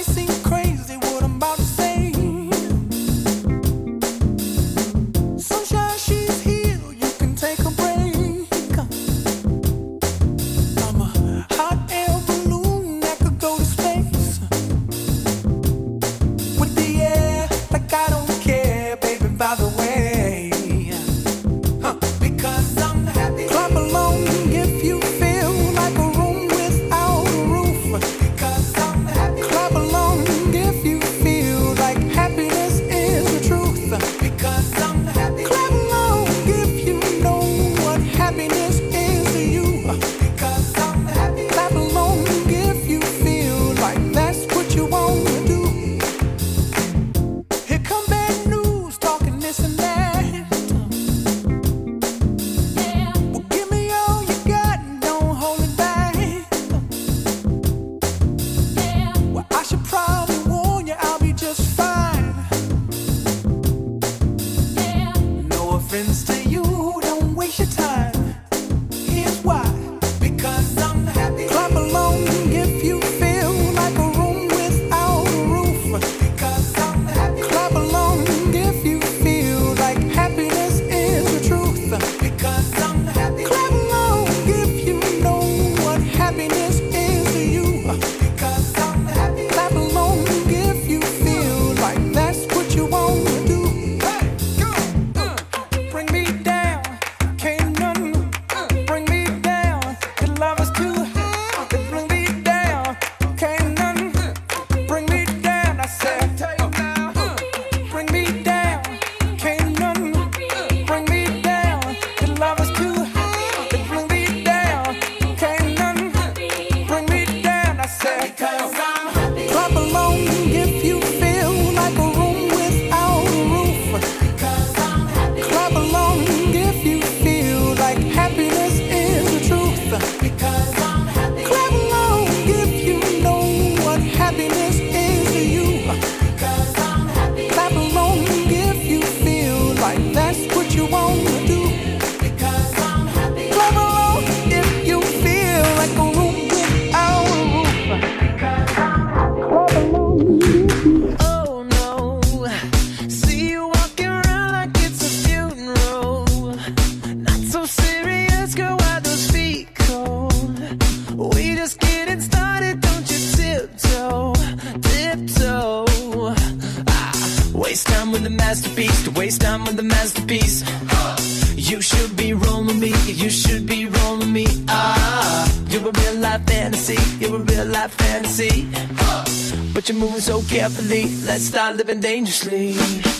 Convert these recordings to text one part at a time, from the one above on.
Carefully, let's start living dangerously.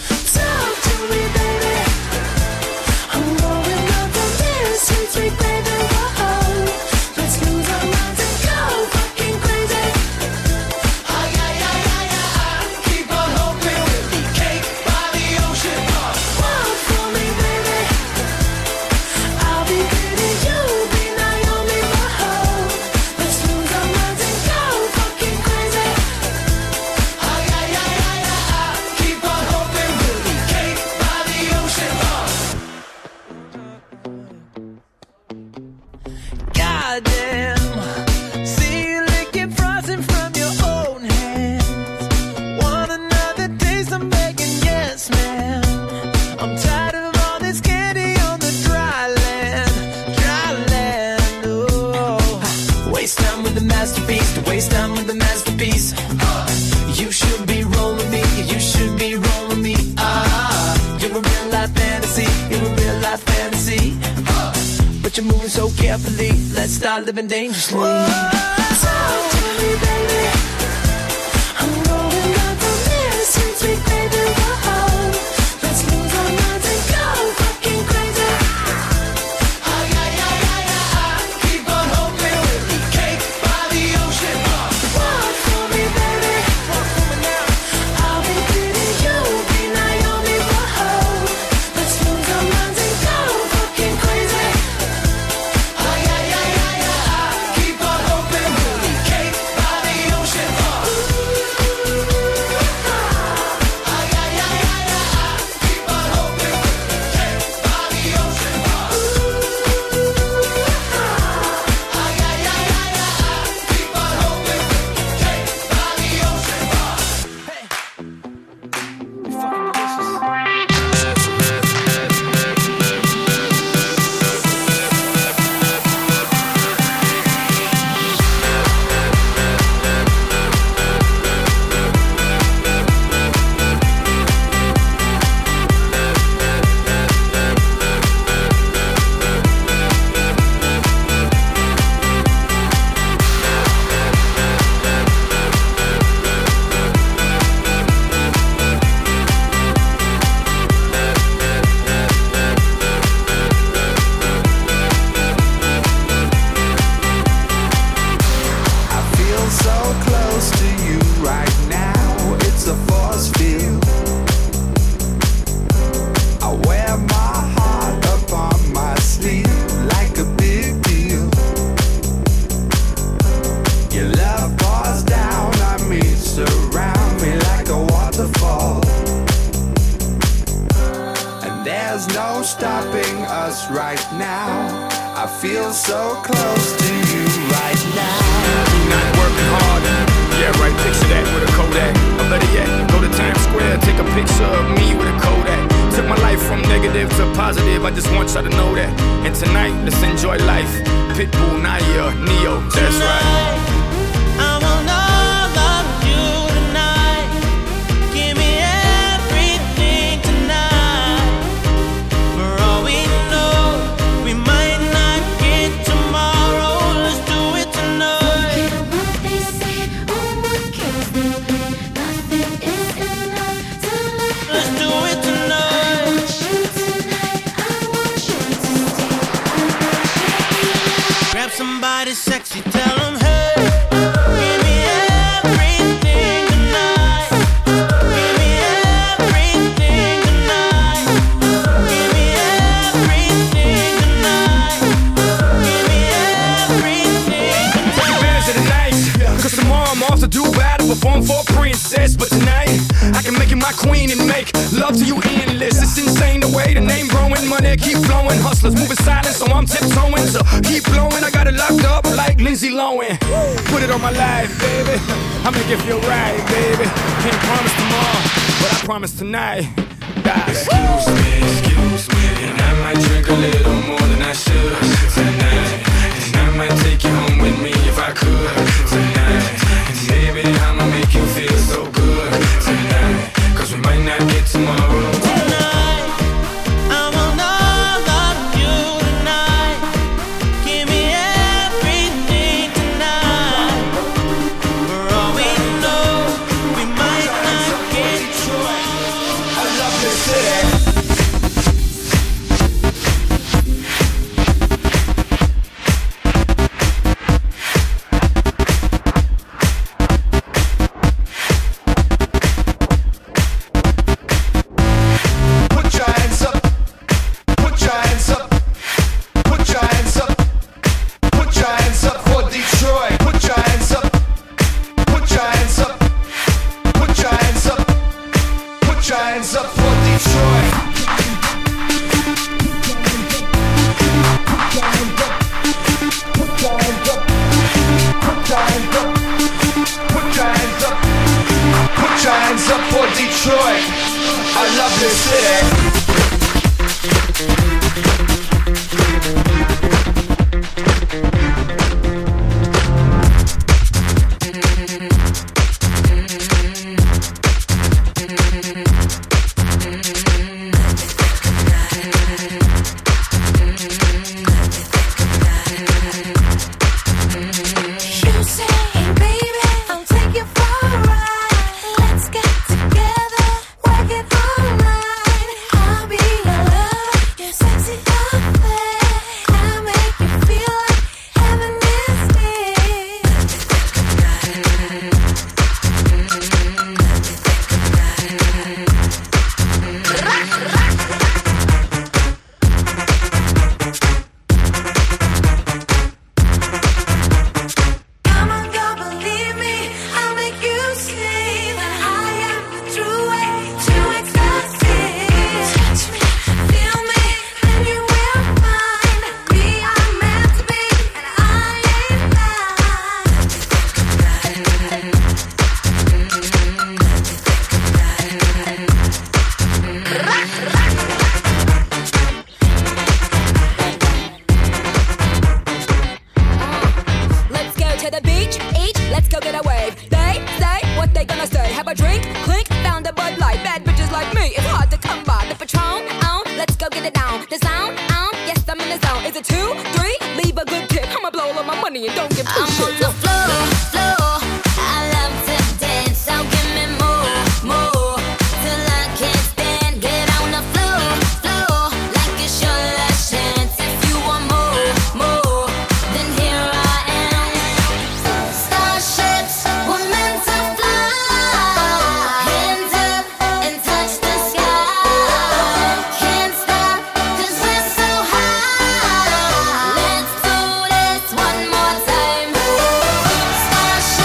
Talk to me, baby. I'm going up on this sweet, sweet baby. Whoa, let's lose our minds and go fucking crazy. Ay, ay, ay, ay, ay. Keep on hoping we'll be cake by the ocean. Walk for me, baby. I'll be pretty, you'll be Naomi. Whoa, let's lose our minds and go fucking crazy. Goddamn, see you licking frosting from your own hands. Want another taste? I'm begging, yes, man. I'm tired of all this candy on the dry land, oh. Waste time with the masterpiece, to waste time with the masterpiece. You should be rolling me, you should be rolling me. You're a real life fantasy, you're a real life fantasy. But you're moving so carefully, let's start living dangerously. Talk to me, baby. I'm going up on this sweet, sweet baby. Whoa, let's lose our minds and go fucking crazy. Ay, ay, ay, ay, ay. Keep on hoping we'll be cake by the ocean. Walk for me, baby. Walk for me now. I'll be pretty, you'll be Naomi. Whoa, let's lose our minds and go fucking crazy. Ay, ay, ay, ay, ay. Keep on hoping we'll be cake by the stopping us right now. I feel so close to you right now. Not working hard. Yeah, right, picture that with a Kodak. Or better yet, go to Times Square, take a picture of me with a Kodak. Took my life from negative to positive, I just want y'all to know that. And tonight, let's enjoy life. Pitbull, Naya, Neo, that's right. I want all of you tonight. Give me everything tonight. For all we know, we might not get tomorrow. Let's do it tonight. Don't care what they say or what games they play. Nothing is enough to love. Let's do it tonight. I want you tonight. I want you to stay. Grab somebody sexy, tell them hey. Give me everything tonight. Give me everything tonight. Give me everything tonight. Give me everything Take tonight. advantage of the night, cause tomorrow I'm off to do battle, perform for a princess. But tonight, I can make you my queen and make love to you endless. It's insane the way the name growing, money keep flowing. Hustlers moving silent, so I'm tiptoeing. So keep blowing, I got it locked up like Lindsay Lohan. Put it on my life, baby, I make it feel right, baby. Can't promise tomorrow, but I promise tonight. Excuse me, and I might drink a little more than I should tonight. And I might take you home with me if I could tonight. And baby, I'ma make you feel so good tonight. Cause we might not get tomorrow. Tonight, I want all of you tonight. Give me everything tonight. For all we know, we might not get tomorrow. I love this city. Put your hands up. Put your hands up. Put your hands up. Put your hands up for Detroit. Put your hands up. Put your hands up. Put your hands up. Put your hands up for Detroit. Put your hands up. Put your hands up. Put your hands up. Put your hands up. Put your hands up for Detroit. I love this city. You say, baby, I'll take you for a ride. Let's get together, work it all night. I'll be your lover, your sexy affair. I'll make you feel like heaven is Come on, girl, believe me, I'll make you see that I am the true way to ecstasy. Touch me, feel me, and you will find we are meant to be, and I ain't Let's go to the beach, eat, let's go get a wave. They say what they gonna say. Have a drink, clink, found a Bud Light. Bad bitches like me, it's hard to come by. The Patron, let's go get it down. The sound, yes, I'm in the zone. Is it 2, 3? Leave a good tip. I'ma blow all my money and don't give two shits. I'm on the floor. I love to dance, so give me more, till I can't stand. Get on the floor, like it's your last chance. If you want more, then here I am. Starships were meant to fly. Hands up and touch the sky. Can't stop 'cause we're so high. Let's do this one more time. Starships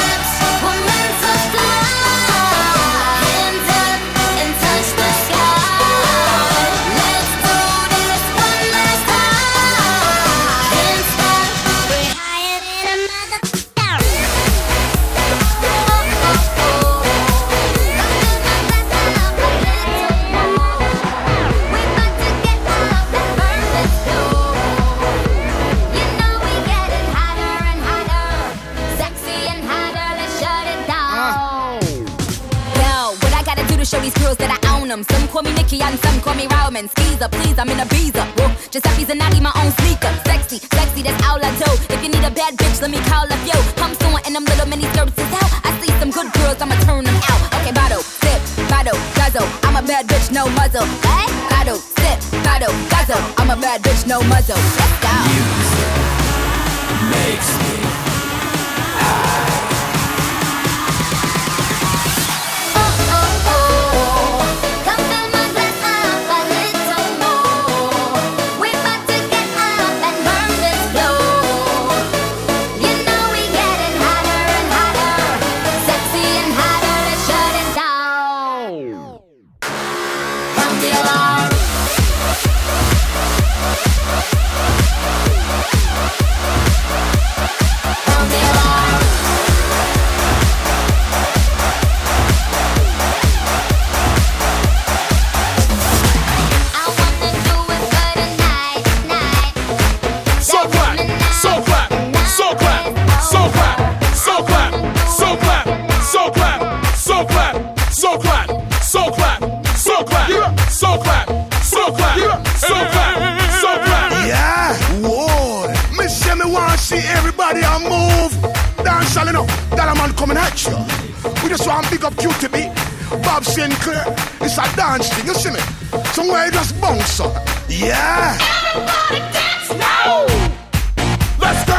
these girls that I own them. Some call me Nikki and some call me Rowman. Skeezer, please, I'm in a visa. Whoa, Giuseppe's and Nagi, my own sneaker. Sexy, sexy, that's all I do. If you need a bad bitch, let me call up yo. I'm soon and them little mini skirts is out. I see some good girls, I'ma turn them out. Okay, bottle, sip, bottle, guzzle. I'm a bad bitch, no muzzle. Hey, bottle, sip, bottle, guzzle. I'm a bad bitch, no muzzle. Let's go. Music makes me high. See everybody on move. Dance all enough. That a man coming at you. We just want to big up QTB. Bob Sinclair. It's a dance thing, you see me? Somewhere you just bounce up. Yeah. Everybody dance now. Let's go.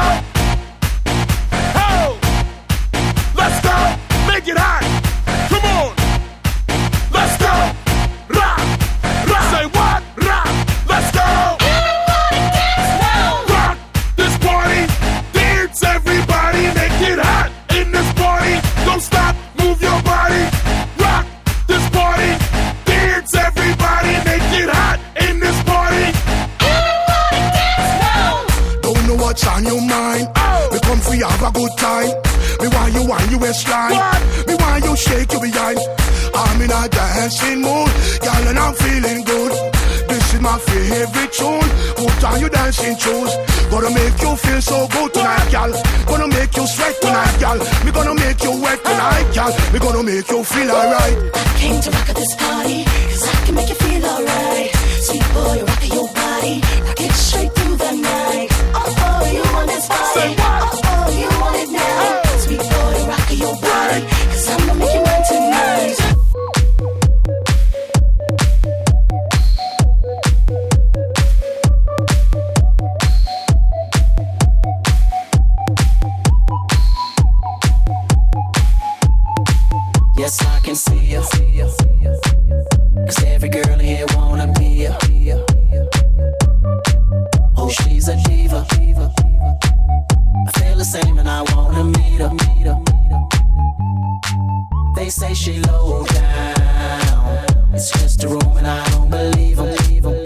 Oh. Let's go. Make it hot. Come on. Let's go. Rock. Rock. Say what? Rock. Let's go. Everybody dance now. Rock this party. Dance everybody. Make it hot in this party. Don't stop. Move your body. Rock this party. Dance everybody. Make it hot in this party. Everybody dance now. Don't know what's on your mind. We come for you have a good time. Me want you on your waistline. Me want you shake your behind. I'm in a dancing mood, girl, and I'm feeling good. This is my favorite tune. Put on your dancing shoes. Gonna make you feel so good tonight, girl. Gonna make you sweat tonight, girl. Me gonna make you wet tonight, girl. Me gonna make you feel alright. I came to rock at this party, 'cause I can make you feel alright. Sweet boy, rockin' your body, rock it straight through the night. Oh, you want this party? Oh, you want it now? Sweet boy, rockin' your body, 'cause I'ma make you mine tonight. Yes, I can see you. 'Cause every girl in here wanna be you. Oh, she's a diva. I feel the same and I wanna meet her. They say she low down. It's just a room and I don't believe them.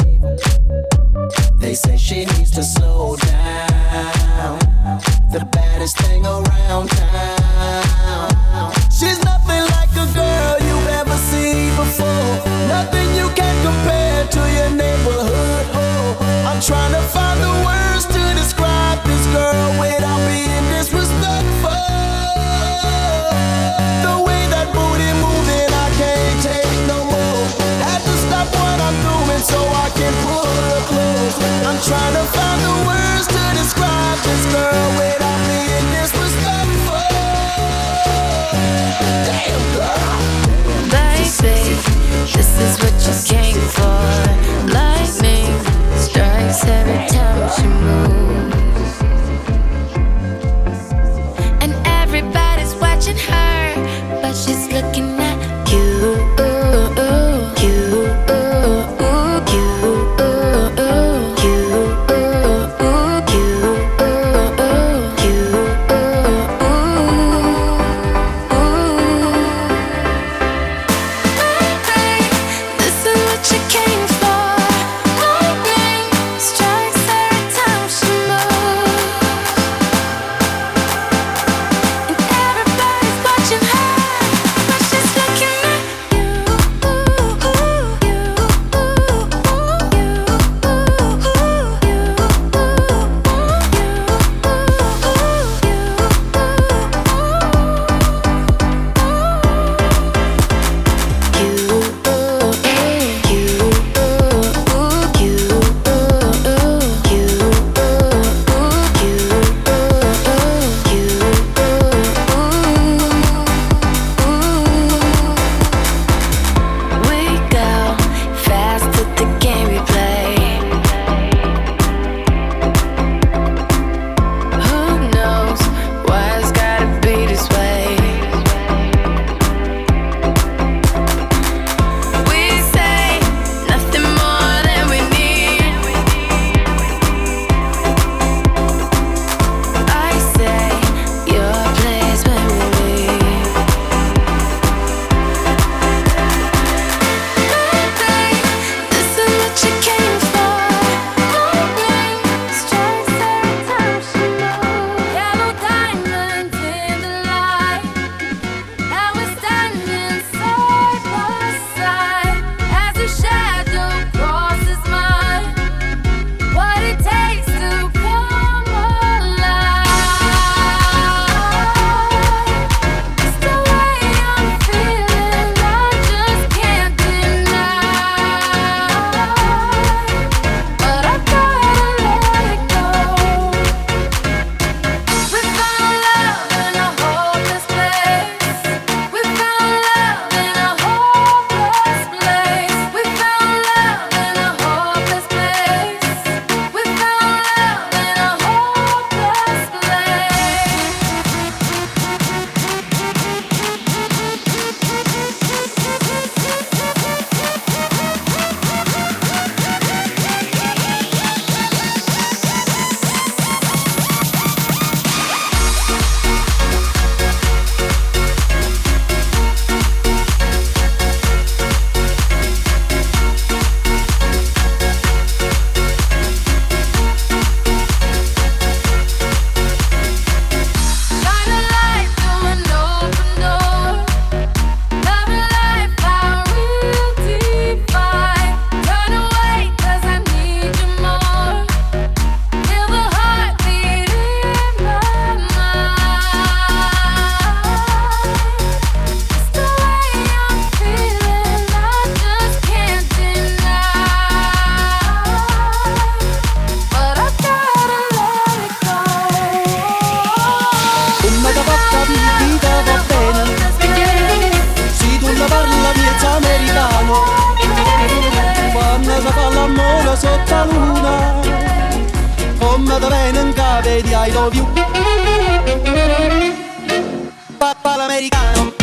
They say she needs to slow down. The baddest thing around town. She's nothing like a girl you've ever seen before. Nothing you can compare to your neighborhood. I'm trying to find the words to describe this girl without being disrespectful. The way that booty moving baby, I love you. Papa l'americano.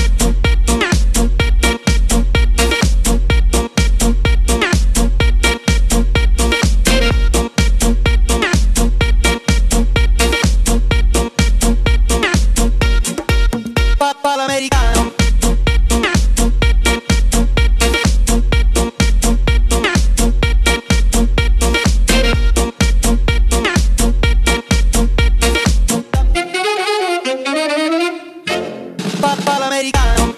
Papa l'americano. Papa l'americano.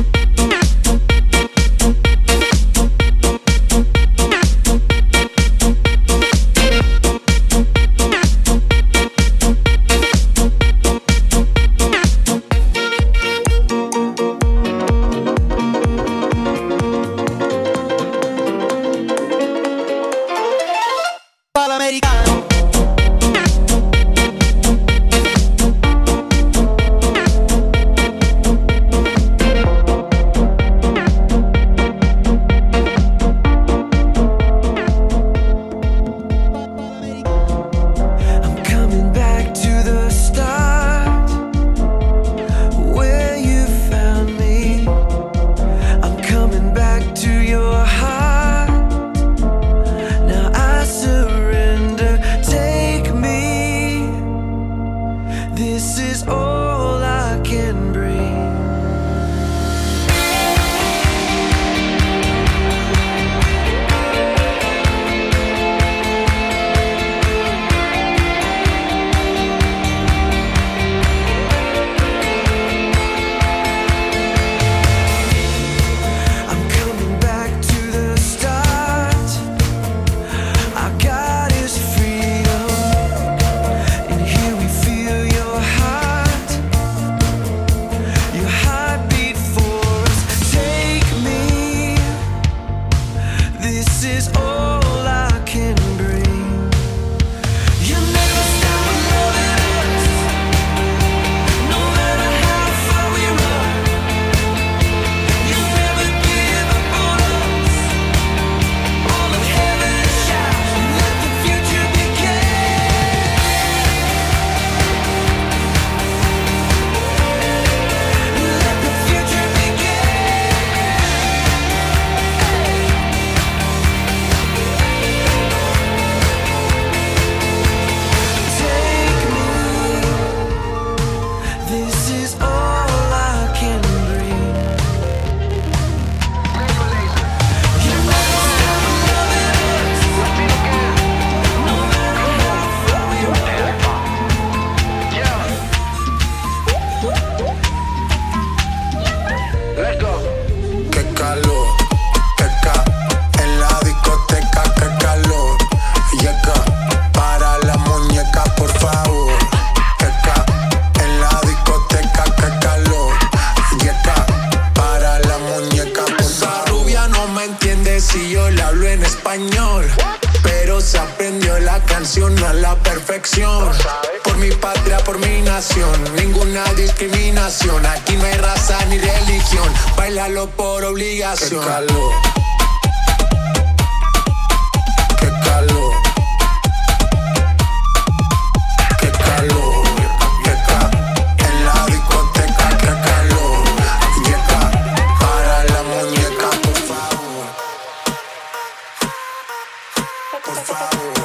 Papa l'americano. I'm coming back to the start, where you found me. I'm coming back to your heart. Now I surrender. Take me. This is all I can bring. I'm coming back to the start. Our God is freedom, and here we feel your heartbeat for us. Take me. This is all I can bring. You never stop loving us, no matter how far we run. You never give up on us. All of heaven shouts, let the future begin. Let the future begin. Take me. This is all I can bring. You never stop loving us, no matter how far we Let's go. Qué calor, en la discoteca, qué calor. Yeca, para la muñeca, por favor. Yeca, en la discoteca, qué calor. Yeca, para la muñeca, por favor. Esa rubia no me entiende si yo le hablo en español, pero se aprendió la canción a la perfección. Por mi patria, por mi nación, ninguna discriminación. Aquí no hay raza ni religión, bailalo por obligación. Qué calor, qué calor, qué calor. Yeca, en la discoteca, qué calor. Yeca, para la muñeca, por favor. Por favor.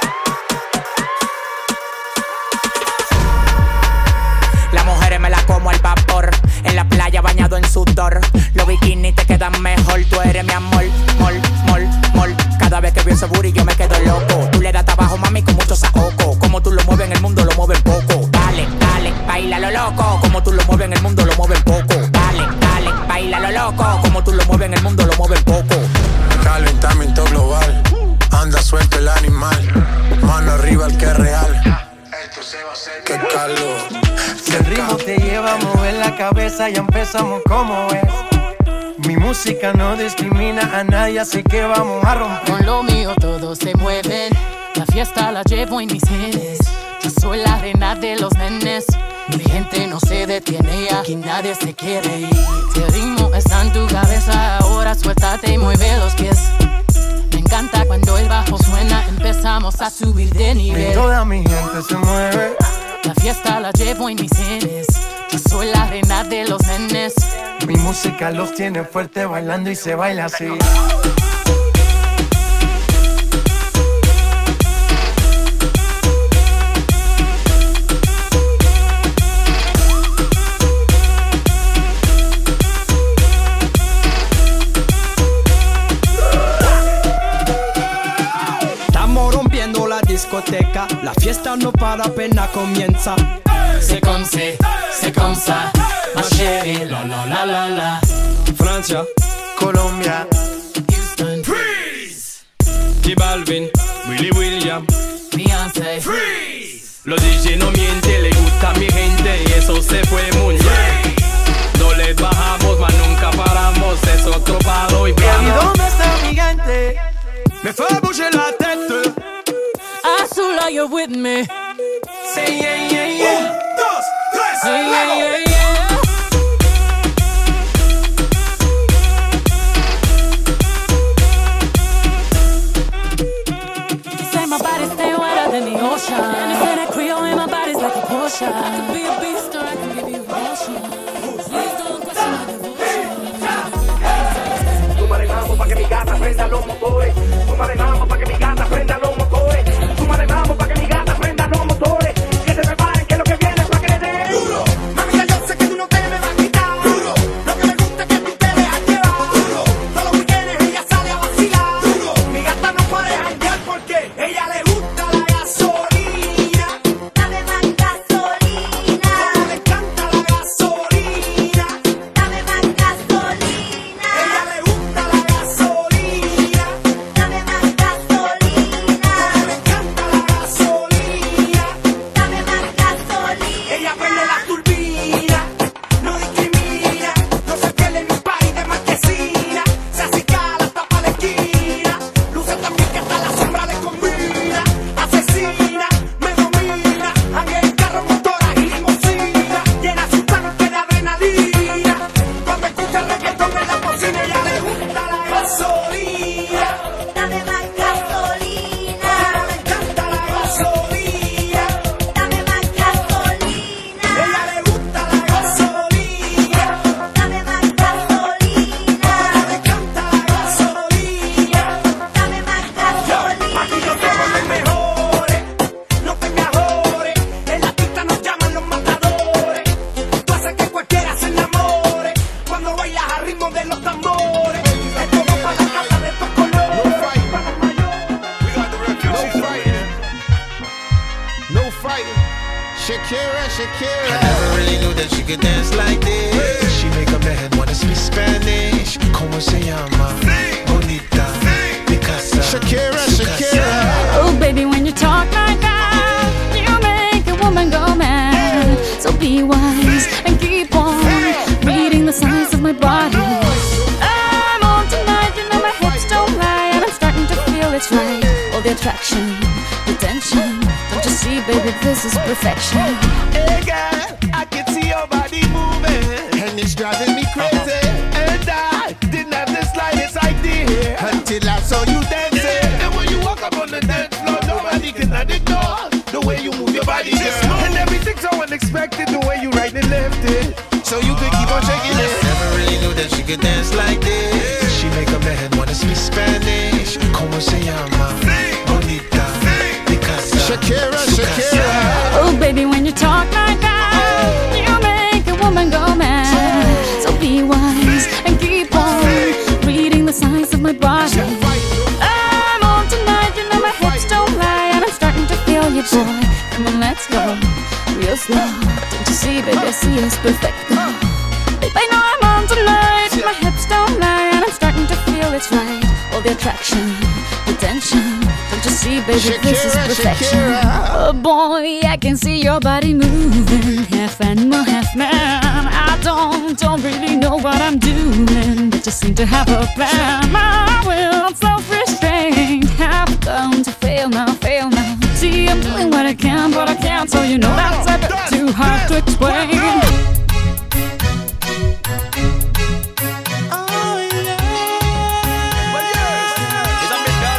Las mujeres me las como al vapor, en la playa bañado en sudor. Los bikinis te quedan mejor, tú eres mi amor, mol, mol, mol. Cada vez que veo ese booty yo me quedo loco. Tú le das trabajo, mami, con mucho saoco. Como tú lo mueves en el mundo, lo mueves poco. Dale, dale, baila lo loco. Como tú lo mueves en el mundo, lo mueves poco. Dale, dale, baila lo loco. Como tú lo mueves en el mundo, lo mueves poco. Calentamiento global, anda suelto el animal. Mano arriba el que es real. Qué calor. Si el ritmo te lleva a mover la cabeza, ya empezamos como es. Mi música no discrimina a nadie, así que vamos a romper. Con lo mío todos se mueven, la fiesta la llevo en mis genes. Yo soy la reina de los nenes, mi gente no se detiene, aquí nadie se quiere ir. Si el ritmo está en tu cabeza, ahora suéltate y mueve los pies. Me encanta cuando el bajo suena, empezamos a subir de nivel. Y toda mi gente se mueve. La fiesta la llevo en mis genes. Yo soy la reina de los nenes. Mi música los tiene fuerte bailando y se baila así. Discoteca, la fiesta no para, apenas comienza. C'est comme ça, ma chérie, la la la la la. Francia, Colombia, Houston, Freeze. J Balvin, Willy William, Beyoncé, Freeze. Los DJ no mienten, le gusta a mi gente y eso se fue muy bien. No les bajamos, mas nunca paramos, es otro palo y plano. ¿Y dónde está mi gente? Me fue bouger la tête. Azula, you're with me. Say yeah, yeah, yeah. 1, 2, 3, Yeah, yeah, yeah, yeah. Say my body stay wetter than the ocean. And you say that Creole in my body's like a Porsche. I could be a beast or I can give you emotion. Please don't question my devotion. Súmale mambo pa' que mi gata prenda los motores. Súmale mambo pa' que mi gata prenda los motores. Súmale mambo pa' que mi gata prenda los motores. Que se preparen que lo que viene es pa' que le den duro. Mami, ya yo sé que tú no te me vas a quitar duro. Lo que me gusta es que tú te dejas llevar duro. Todos los weekends ella sale a vacilar duro. Mi gata no puede janguear porque ella le gusta la gasolina. Dame más gasolina. Como le encanta la gasolina. Dame más gasolina. Ella le gusta la gasolina. Dame más gasolina. Como le encanta la gasolina. Dame más gasolina. Ella prende la turbina, no discrimina, no se pierde en un país de marquesina, se acicala hasta pa' la esquina, luce también que hasta la sombra le combina, asesina, me domina, anda en carro, motora y limusina, llena su tanque de adrenalina, cuando escucha el reggaetón en la cocina, ella le gusta la gasolina, Dame más gasolina. como le encanta la gasolina. Dame más gasolina. Ella le gusta la gasolina, Dame más gasolina. le encanta la gasolina. Dame más gasolina. Aquí no somos los mejores, no te me ajores. En la pista nos llaman los matadores. Tú haces que cualquiera se enamore cuando bailas al ritmo de los tambores. Esto va para la casa de estos colores. No fighting. Shakira, Shakira. I never really knew that she could dance like this. She make a man wanna speak Spanish. ¿Cómo se llama? Bonita. Picasa. Shakira, Shakira. Oh, baby, when you talk like that, you make a woman go mad. So be wise and keep on reading the signs of my body. I'm on tonight, you know my hips don't lie, and I'm starting to feel it's right. All the attraction, the tension. Don't you see, baby, this is perfection. Hey girl, I can see your body moving, and it's driving me crazy. And I didn't have the slightest idea until I saw you dancing. And when you walk up on the dance floor, nobody can ignore the way you move your body, girl. And everything's so unexpected, the way you right and left it, so you could keep on shaking it. Never really knew that she could dance like this. She make a man wanna speak Spanish. ¿Cómo se llama? Bonita. Picasa. Shakira, Shakira. Oh, baby, when you talk like that, you make a woman go mad. So be wise and keep on reading the signs of my body. I'm on tonight, you know my hips don't lie, and I'm starting to feel you, boy. Come on, let's go real slow. Don't you see, baby, I see it's perfect. Babe, I know I'm on tonight. My hips don't lie, and I'm starting to feel it's right. All the attraction, the tension. Don't you see, baby, this is perfection. Oh boy, I can see your body moving, half animal, half man. I don't really know what I'm doing, but just seem to have a plan. My will, self-restraint, have come to fail now, fail now. See, I'm doing what I can, but I can't, so you know that's a bit too hard to explain. Oh, yeah.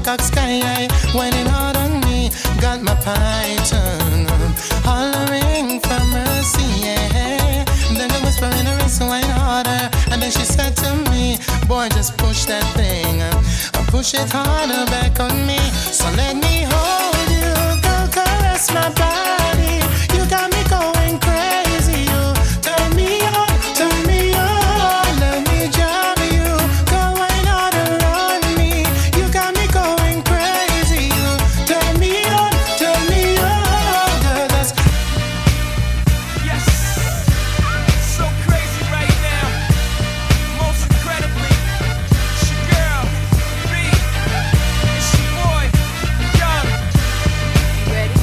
peacock sky, whining hard on me. Got my python hollering for mercy, yeah. Then the whisper in her ear, so wine harder. And then she said to me, boy, just push that thing, push it harder back on me. So let me hold you, go caress my body. You got me going crazy. You turn me on, turn me on. Let me drive you, go wine harder on me. You got me going crazy. You turn me on, girl. That's Yes, so crazy right now. Most incredibly, it's your girl, B. It's your boy, Young. You ready?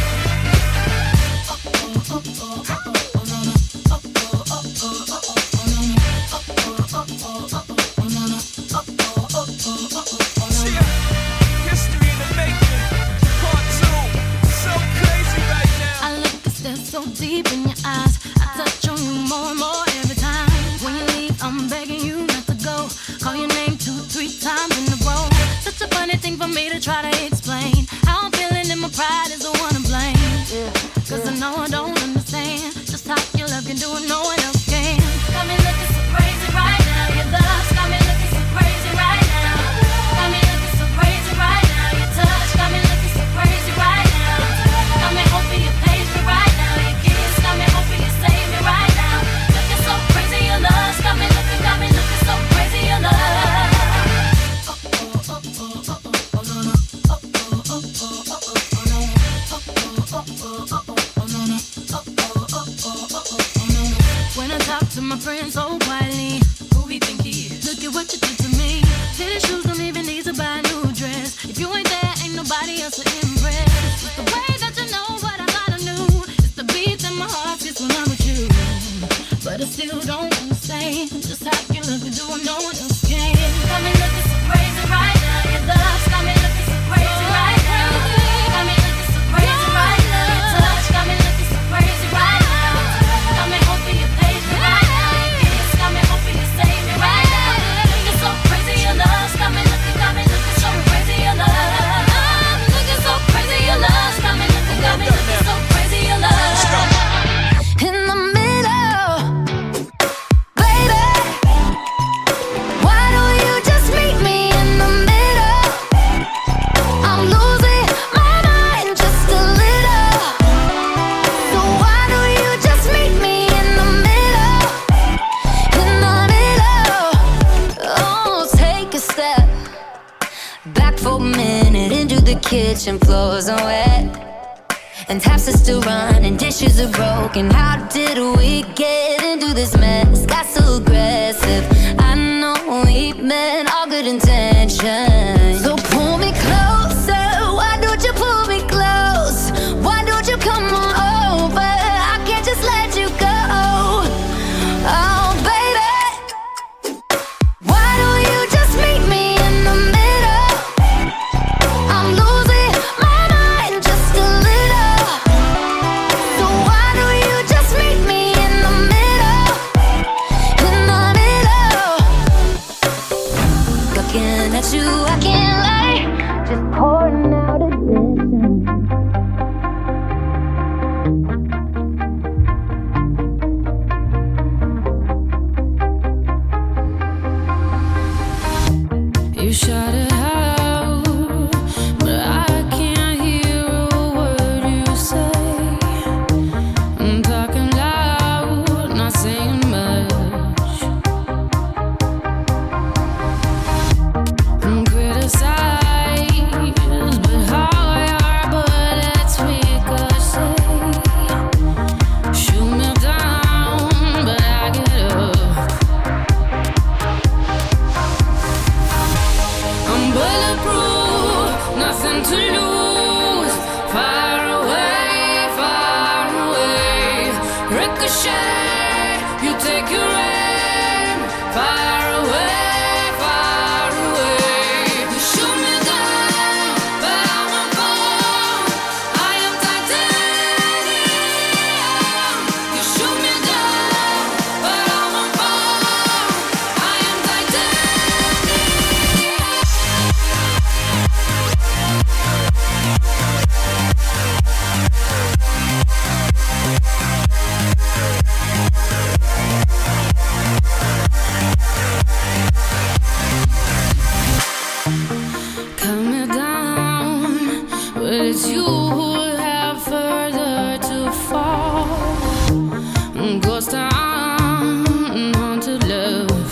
History in the making, part 2. So crazy right now. I look and stare so deep in your eyes. I touch on you more and more every time. When you leave, I'm begging you not to go. Call your name 2-3 times in a row. Such a funny thing for me to try to explain. How I'm feeling and my pride is the one to blame. Cause I know I don't understand just how your love can do it, no one else can. Got me looking so crazy right now. Your love's got me looking so crazy right now. Got me looking so crazy right now. Your touch got me looking so crazy right now. Got me hoping you page me right now. Your kiss got me hoping you save me right now. Looking so crazy, your love's got me looking so crazy, your love. When I talk to my friends so quietly, who we think he is? Look at what you did to me. Fitted shoes don't even need to buy a new dress. If you ain't there, ain't nobody else to impress. It's the way that you know what I thought I knew. It's the beat that my heart gets when I'm with you. But I still don't understand just how you look and do what no one else can. Got me looking so crazy right now. Your love's got me looking so crazy right now. Got me looking so crazy right now. Your touch got me looking so crazy right now. Got me hoping you page me right now. Your kiss got me hoping you save me right now. Looking so crazy, your love's got me looking so crazy, your love. I'm looking so crazy, your love's got me looking so crazy, your love. In the middle, baby, why don't you just meet me in the middle? I'm losing my mind just a little. So why don't you just meet me in the middle? In the middle. Oh, take a step back for a minute into the kitchen. Floors are wet and taps are still running, dishes are broken. How did we get into this mess? Got so aggressive. I know we meant all good intentions. So pull me closer. Why don't you pull me close? Why don't you come on over? I can't just let you go. Oh, baby, why don't you just meet me in the middle? I'm losing my mind just a little. So why don't you just meet me in the middle? In the middle. Looking at you, I can't lie. Just pouring out admission. You shut it out, but I can't hear a word you say. I'm talking loud, not saying much. I'm criticized, but how your bullets ricochet. Shoot me down, but I get up. I'm bulletproof, nothing to lose. Far away, ricochet. You take your aim. Far away. You shoot me down, but I won't fall. I am titanium. You shoot me down, but I won't fall. I am titanium. it's you who have further to fall. Ghost town, haunted love.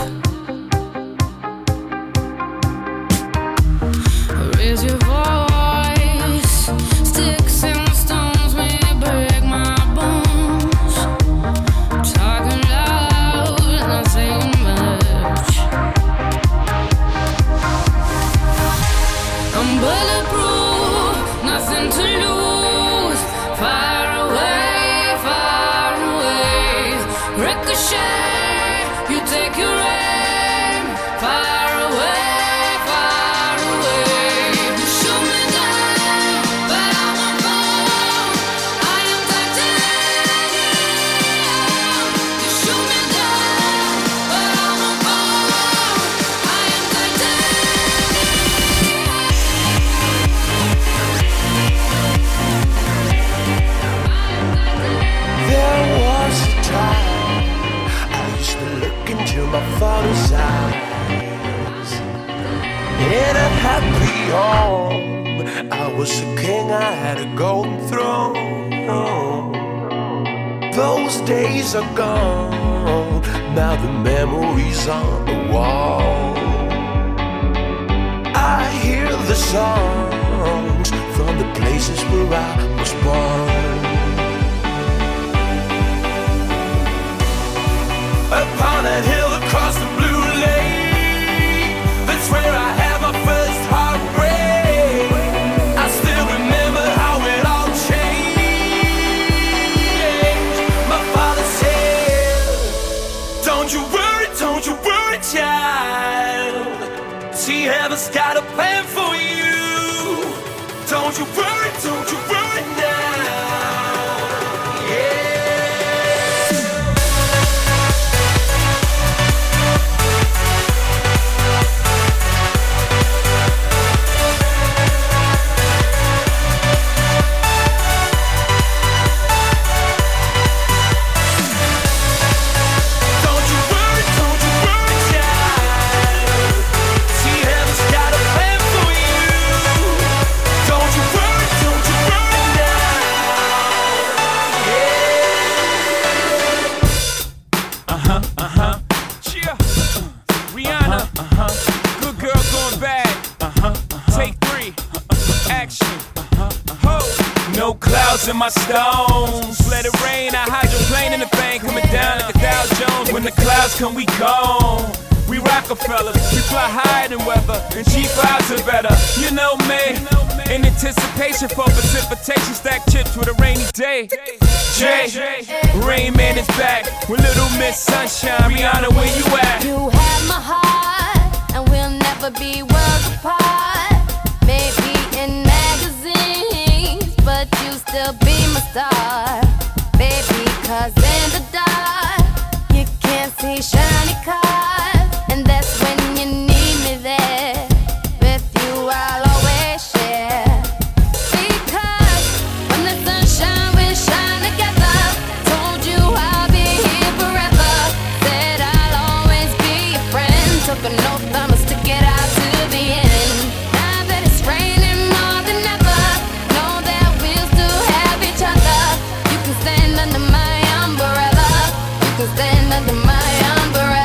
Raise your voice, sticks and stones may break my bones. Talking loud, not saying much. I'm bulletproof, nothing to lose. Far away, far away. Ricochet, you take your aim. Far away, far away. You shoot me down, but I won't fall. I am titanium. You shoot me down, but I won't fall. I am There was a time I used to look into my father's eyes. In a happy home, I was a king, I had a golden throne. Those days are gone, now the memories on the wall. I hear the songs from the places where I was born. Upon that hill across the blue lake, that's where I had my first heartbreak. I still remember how it all changed. My father said, don't you worry, child. See, heaven's got a plan for you. Don't you worry now. Yeah. No clouds in my stones. Let it rain, I hydroplane in the thing, coming down like a Dow Jones. When the clouds come, we gone. We Rockefellers, we fly higher than weather, and cheap vibes are better. You know me, in anticipation for precipitation, stack chips with a rainy day. Jay, Rain Man is back with Little Miss Sunshine. Rihanna, where you at? You have my heart, and we'll never be worlds apart. Maybe in magazines, but you still be my star, baby. 'Cause in the dark, you can't see shiny cars, and that's when you need me there. With you, I'll always share. Because when the sunshine, we shine together. Told you I'll be here forever. Said I'll always be your friend. Took an oath, I'ma stick it out to the end. Now that it's raining more than ever, know that we'll still have each other. You can stand under my umbrella. You can stand under my umbrella.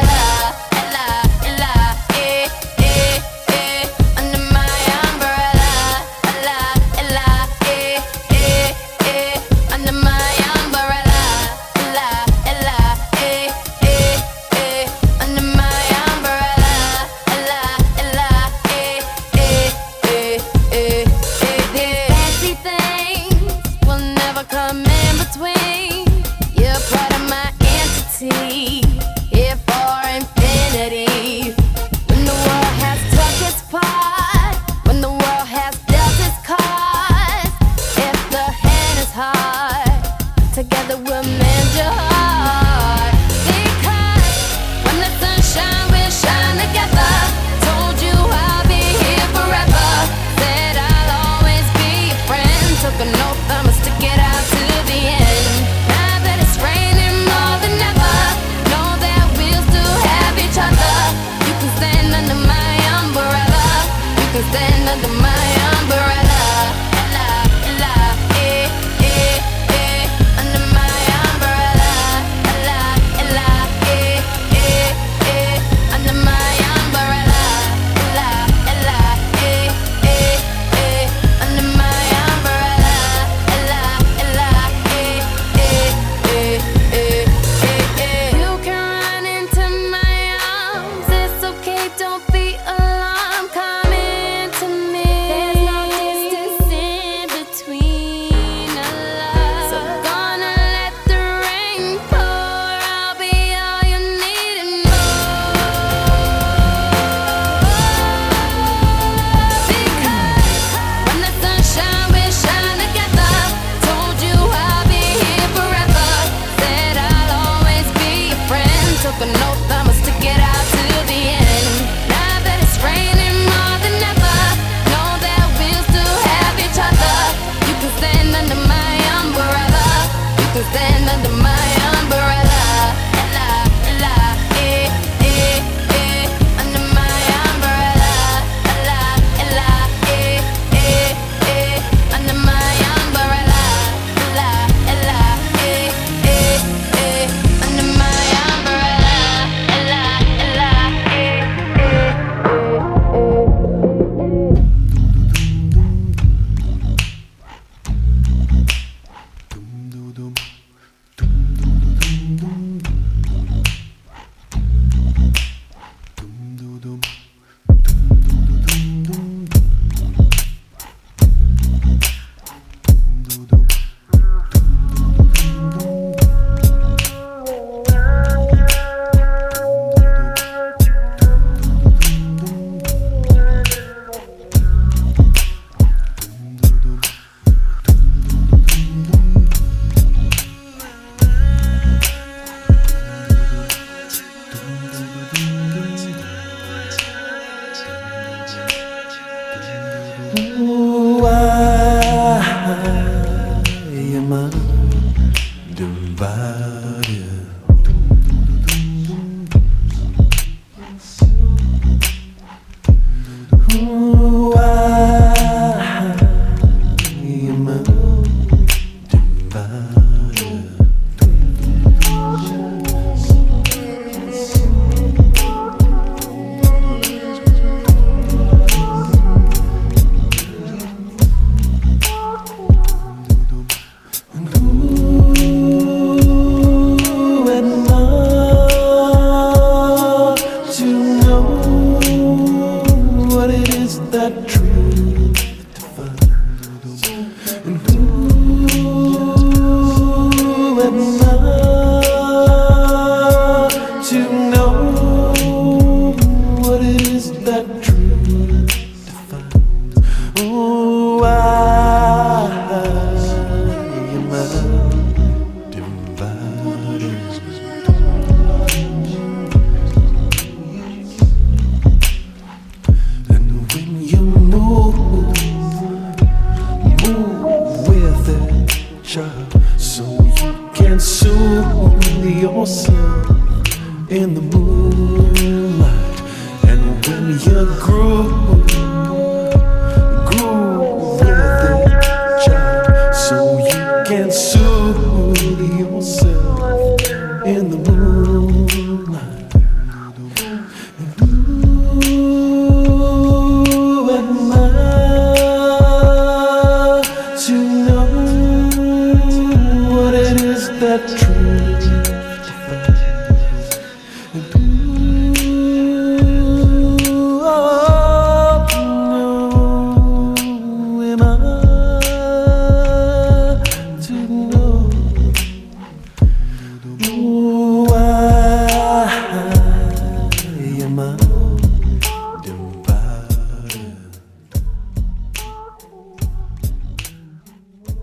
so you can soothe yourself in the mood.